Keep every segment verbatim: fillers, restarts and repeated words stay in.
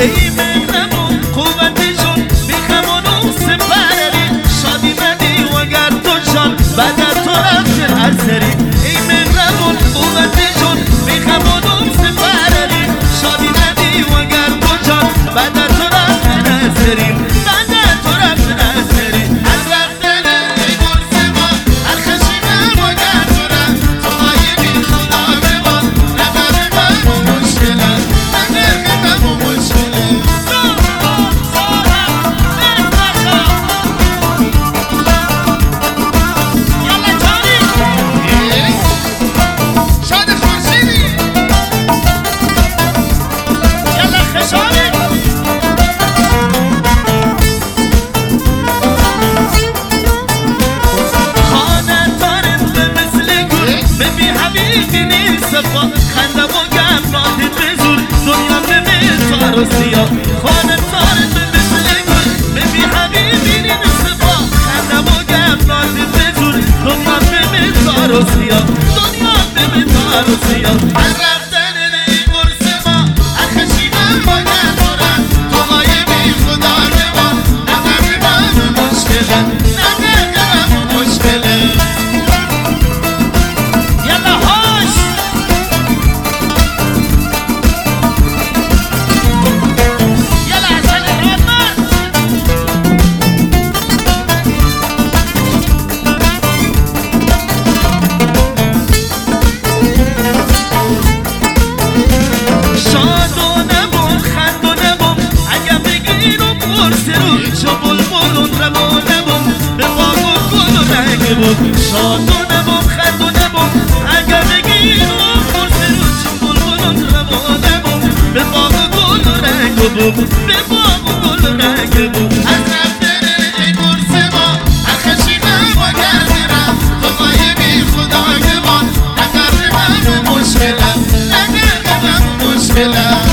ای مهربون قوتشون بیخمانو سپری شادی بدی وگر تو جان بعد تو رفت هر سری ای مهربون قوتشون بیخمانو سپری شادی بدی وگر تو جان بعد تو رفت هر سری بعد تو رفت هر سری از رفتن ای گرسما هر خشیمه وگر تو رفت تو غایبی خدا ببان نظر من مشکله نظر من مشکله خنده و گفرات بزور دنیا ببین تارسیا خانه تاره به مثل گل ببی حبیبی نیم صفا خنده و گفرات بزور دنیا ببین تارسیا دنیا ببین تارسیا هر رفتن ای قرص ما هر خشیمم با گفرم تو غایبی خدا ببان نظر من مشکله نظر من مشکله شاد و نبام خند و نبام اگر بگیر و فرصه رو چون بلبلون روا نبام به باغ گل و رنگ و بوم به باغ گل و رنگ و بوم از رفتن ای قرص ما هر خشیمه و گردیرم تو غایبی خدا گمان نظر من مشکلم نظر من مشکلم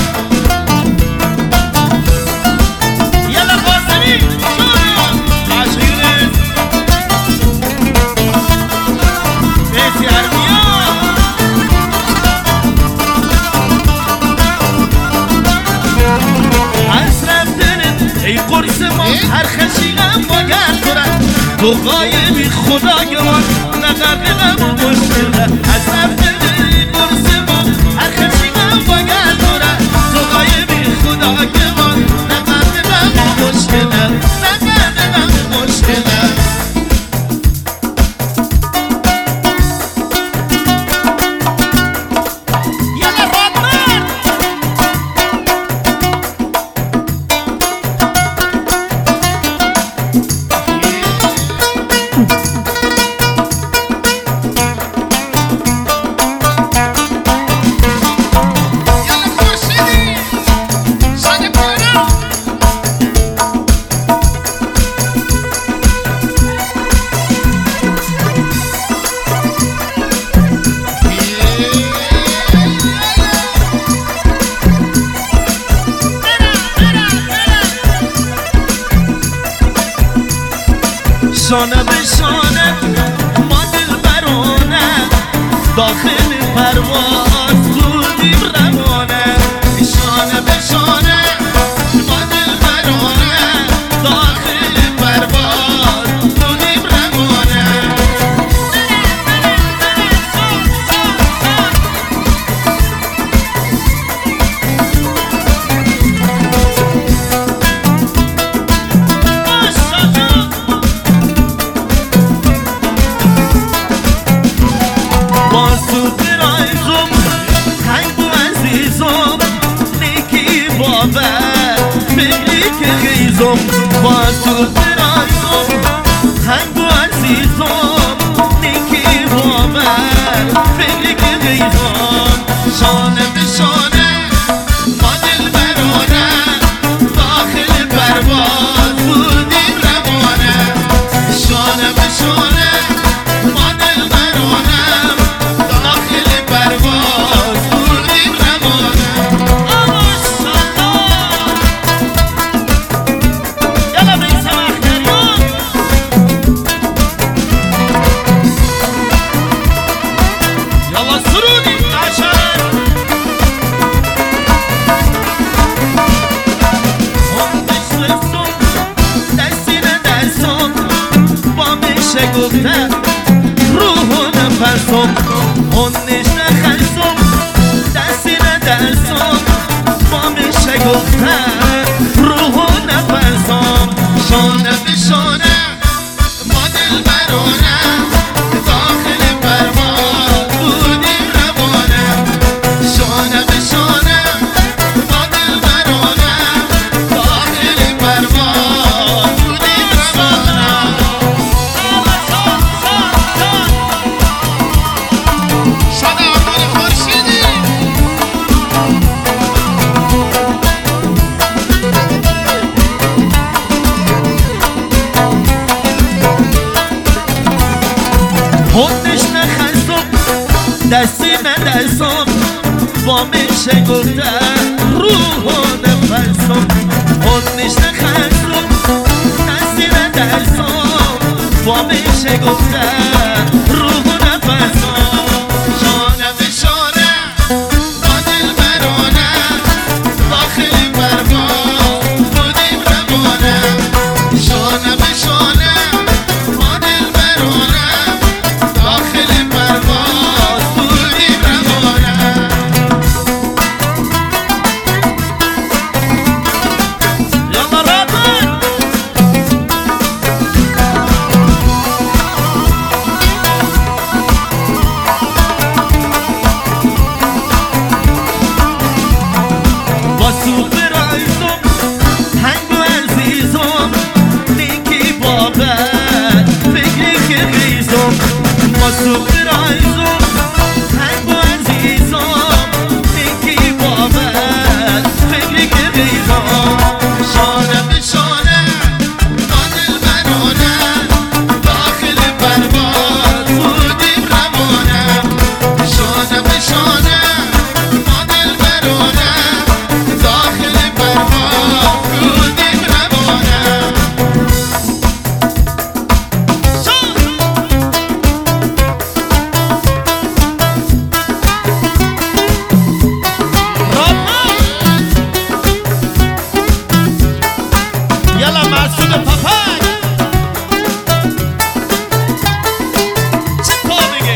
هر خشیغم با گردورم تو غایبی خدا گمان نقرقم و مشکله از رفتن ای قرص ما هر خشیغم با گردورم تو غایبی خدا گمان نقرقم و مشکله نقرقم و مشکله شانه به شانه ما دل برانه داخل پرواز بودیم روانه شانه به شانه ما دل برانه داخل پرواز بودیم روانه باز تو برایزم هنگ و عزیزم نیکی باور فکری که غیزم شانه به شانه ما دل برانه داخل پرواز بودیم روانه شانه به شانه ما دل برانه داخل پرواز بودیم روانه يلا بيسمح شگفته روح و نفسم خونش نخلصم دستی ندرسم بام شگفته روح و نفسم شانه به شانه ما دل برانه داخل پرواز بودیم روانه شانه به شانه ما دل برانه داخل پرواز بودیم روانه شده آقای خورشیدی خودش نخستم دستی ندستم با میشه گفته روح و نفسم خودش نخستم دستی ندستم با میشه گفته روح و نفسم شانه به شانه با دل برانه داخل پرواز بودیم روانه شانه به شانه با دل برانه داخل پرواز بودیم روانه یالا رابط با سوپر عزیزم هنگ و عزیزم نیکی بابت فکری که خیزم با سوپر عزیزم هنگ و عزیزم نیکی بابت فکری که خیزم شانه به شانه با دل برانه داخل پرواز بودیم روانه شانه به شانه با دل برانه داخل پرواز بودیم روانه یالا مسعود پاپای چه تو میگه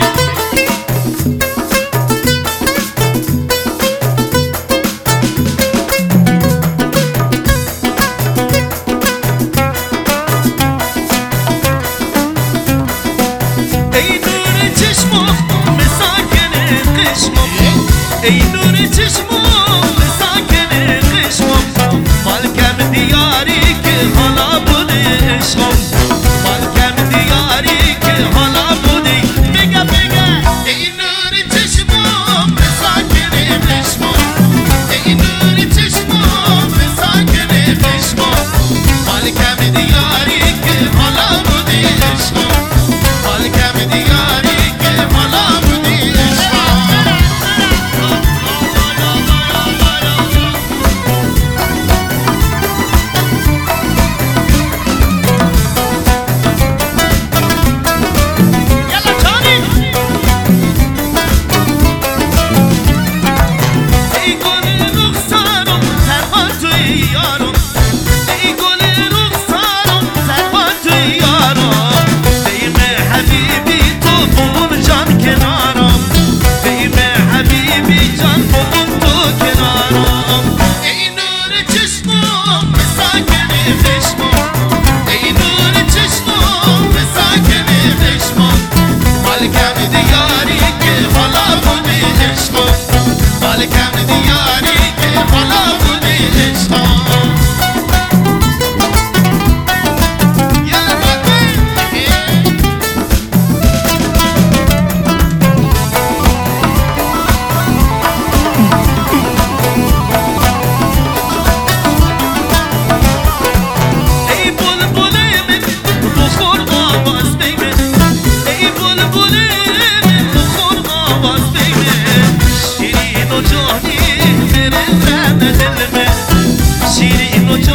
ای نور چشمم مساکن قشمم ای نور چشمم مساکن قشمم مالکم دیاری که حالا بوده عشقم مالکم دیاری که حالا بوده بگه بگه ای نور چشمم مساکن قشمم ای نور چشمم مساکن قشمم مالکم دیاری که حالا بوده عشقم مالکم دیاری که حالا بوده عشقم یالا جانی ای گل رخسارم سربان توی یارم ای گل رخسارم سربان توی یارم بیم حبیبی تو بوم جان کنارم بیم حبیبی جان بوم تو کنارم ای نور چشمم مساکن قشمم ای نور چشمم مساکن قشمم مالکم دیاری که حالا بوده عشقم مالکم دیاری که حالا بوده عشقم یالا بابا ای بلبل من بخور آواز بگه ای بلبل من بخور آواز بگه شیرین و جانی میره رن دل من شیرین و جانی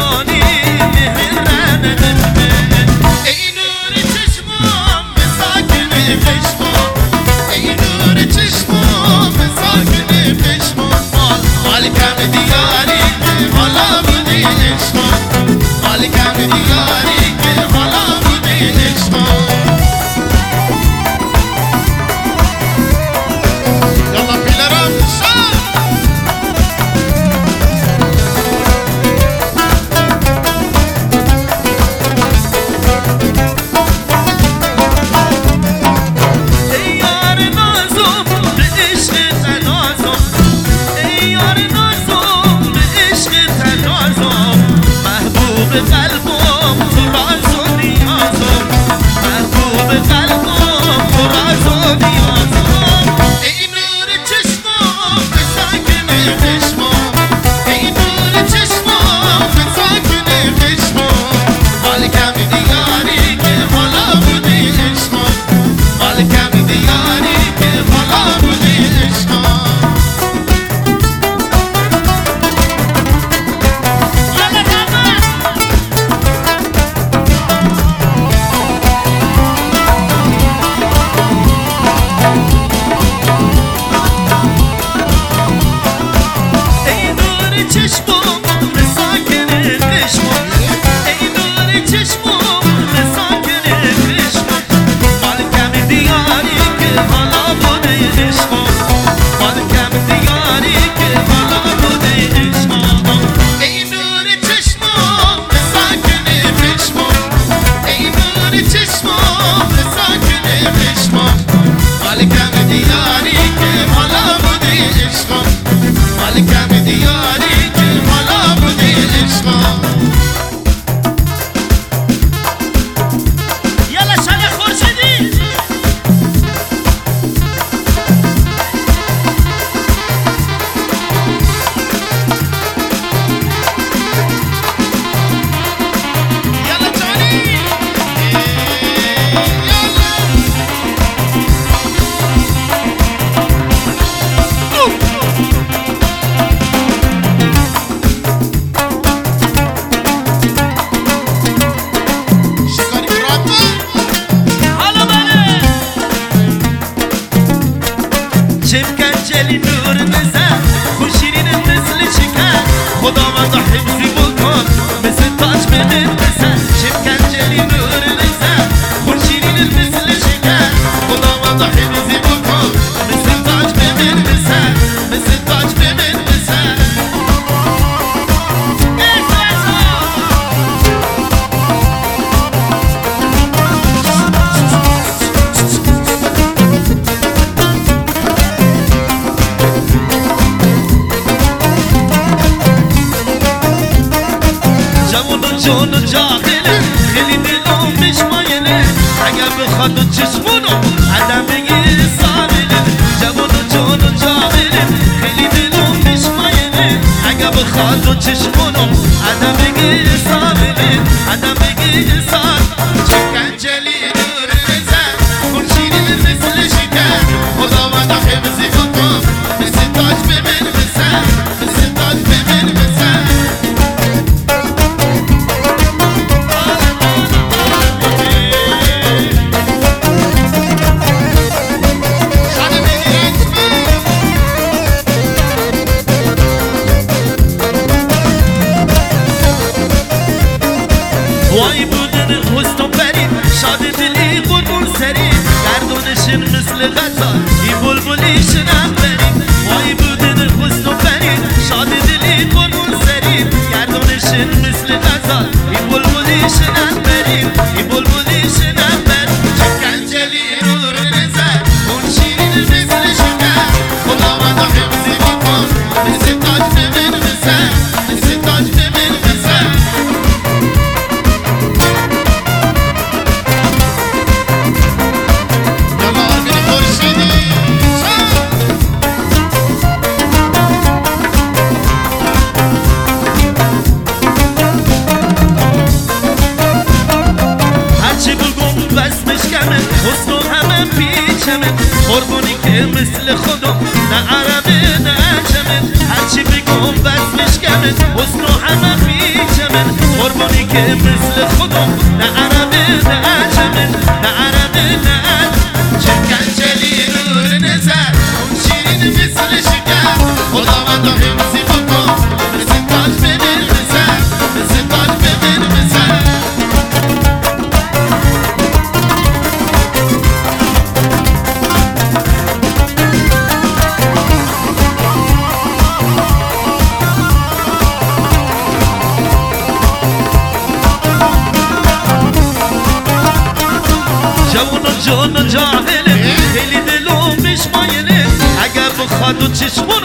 جون و جاهله خیلی دلم مشمایله اگر بخواد و چشمونو عدم بگیر سامله جوان و جون و جاهله خیلی دلم مشمایله اگر بخواد و چشمونو عدم بگیر سامله عدم بگیر سام چکنجلی نور نزن خورشیدی مثل شکر خداوند حفظی بکن مثل تاج به من بزن مثل تاج به من بزن وای بودن حسن و برید شاد دلی قربون سری گردونشن مثل غزال ای بلبلیشن هم برید وای بودن حسن و برید شاد دلی قربون سری گردونشن مثل غزال ای بلبلیشن هم برید ای بلبلیشن هم برید چکنجلی نور نظر اون شیرین مثل شکر خداوند حفظی بکن مثل تاج به من بزن مثل تاج به من بزن حسن و همه پیچمه قربونی که مثل خودم نه عربه نه عجمه هرچی بگم بزمش کمه حسن و همه پیچمه قربونی که مثل خودم نه عربه نه عجمه نه عربه نه عجمه چکنجلی نور نظر اون شیرین مثل شکر خداوند حفظی بکن مثل تاج به من بزن مثل تاج به من بزن جوان و جان و جاهله خیلی دلم مشمایله اگر بخواد و چشمون